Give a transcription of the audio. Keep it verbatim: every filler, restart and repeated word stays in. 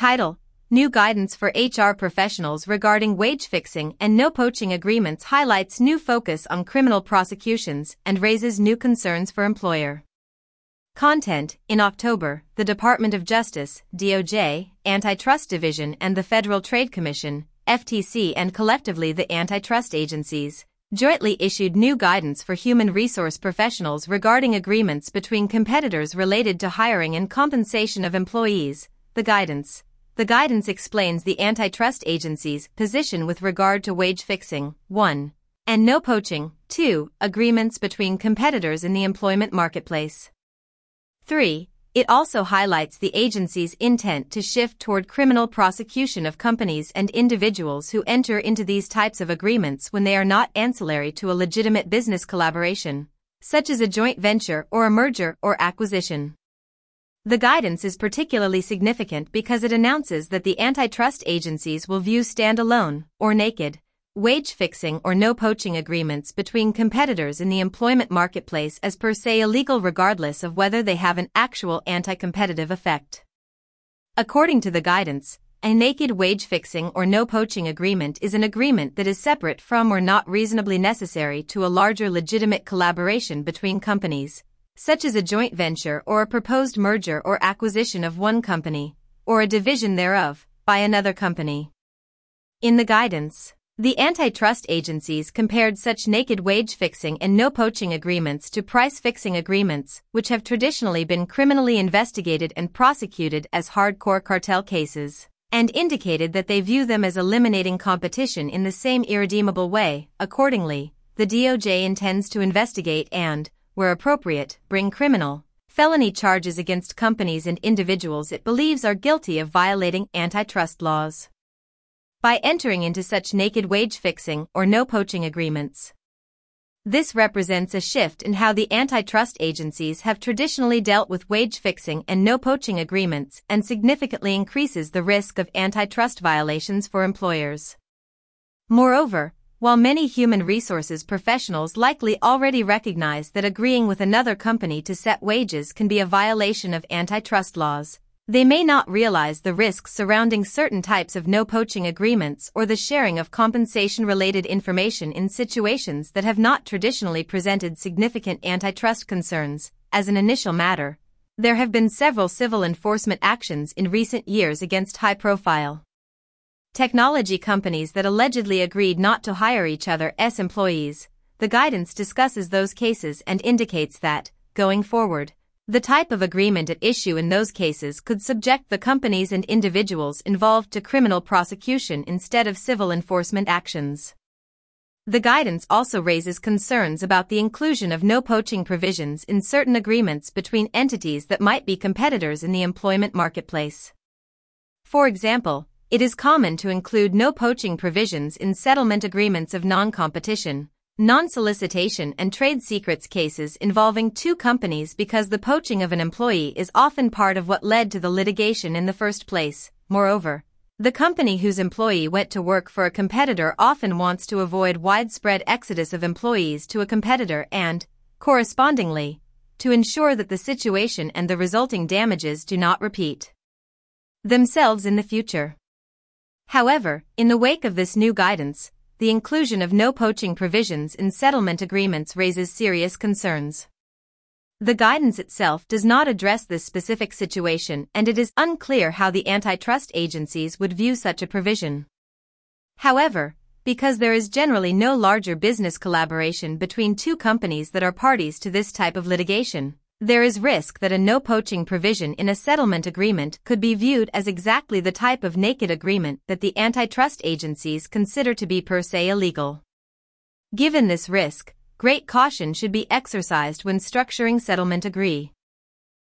Title: New Guidance for H R Professionals Regarding Wage Fixing and No Poaching Agreements highlights new focus on criminal prosecutions and raises new concerns for employer. Content: In October, the Department of Justice, D O J, Antitrust Division and the Federal Trade Commission, F T C, and collectively the antitrust agencies, jointly issued new guidance for human resource professionals regarding agreements between competitors related to hiring and compensation of employees. The guidance. The guidance explains the antitrust agency's position with regard to wage fixing, one, and no poaching, two, agreements between competitors in the employment marketplace. three. It also highlights the agency's intent to shift toward criminal prosecution of companies and individuals who enter into these types of agreements when they are not ancillary to a legitimate business collaboration, such as a joint venture or a merger or acquisition. The guidance is particularly significant because it announces that the antitrust agencies will view standalone, or naked, wage fixing or no poaching agreements between competitors in the employment marketplace as per se illegal regardless of whether they have an actual anti-competitive effect. According to the guidance, a naked wage fixing or no poaching agreement is an agreement that is separate from or not reasonably necessary to a larger legitimate collaboration between companies, such as a joint venture or a proposed merger or acquisition of one company, or a division thereof, by another company. In the guidance, the antitrust agencies compared such naked wage fixing and no poaching agreements to price fixing agreements, which have traditionally been criminally investigated and prosecuted as hardcore cartel cases, and indicated that they view them as eliminating competition in the same irredeemable way. Accordingly, the D O J intends to investigate and, where appropriate, bring criminal, felony charges against companies and individuals it believes are guilty of violating antitrust laws by entering into such naked wage fixing or no poaching agreements. This represents a shift in how the antitrust agencies have traditionally dealt with wage fixing and no poaching agreements and significantly increases the risk of antitrust violations for employers. Moreover, while many human resources professionals likely already recognize that agreeing with another company to set wages can be a violation of antitrust laws, they may not realize the risks surrounding certain types of no-poaching agreements or the sharing of compensation-related information in situations that have not traditionally presented significant antitrust concerns. As an initial matter, there have been several civil enforcement actions in recent years against high-profile technology companies that allegedly agreed not to hire each other's employees. The guidance discusses those cases and indicates that, going forward, the type of agreement at issue in those cases could subject the companies and individuals involved to criminal prosecution instead of civil enforcement actions. The guidance also raises concerns about the inclusion of no poaching provisions in certain agreements between entities that might be competitors in the employment marketplace. For example, it is common to include no poaching provisions in settlement agreements of non-competition, non-solicitation and trade secrets cases involving two companies because the poaching of an employee is often part of what led to the litigation in the first place. Moreover, the company whose employee went to work for a competitor often wants to avoid widespread exodus of employees to a competitor and, correspondingly, to ensure that the situation and the resulting damages do not repeat themselves in the future. However, in the wake of this new guidance, the inclusion of no poaching provisions in settlement agreements raises serious concerns. The guidance itself does not address this specific situation, and it is unclear how the antitrust agencies would view such a provision. However, because there is generally no larger business collaboration between two companies that are parties to this type of litigation, there is risk that a no poaching provision in a settlement agreement could be viewed as exactly the type of naked agreement that the antitrust agencies consider to be per se illegal. Given this risk, great caution should be exercised when structuring settlement agree.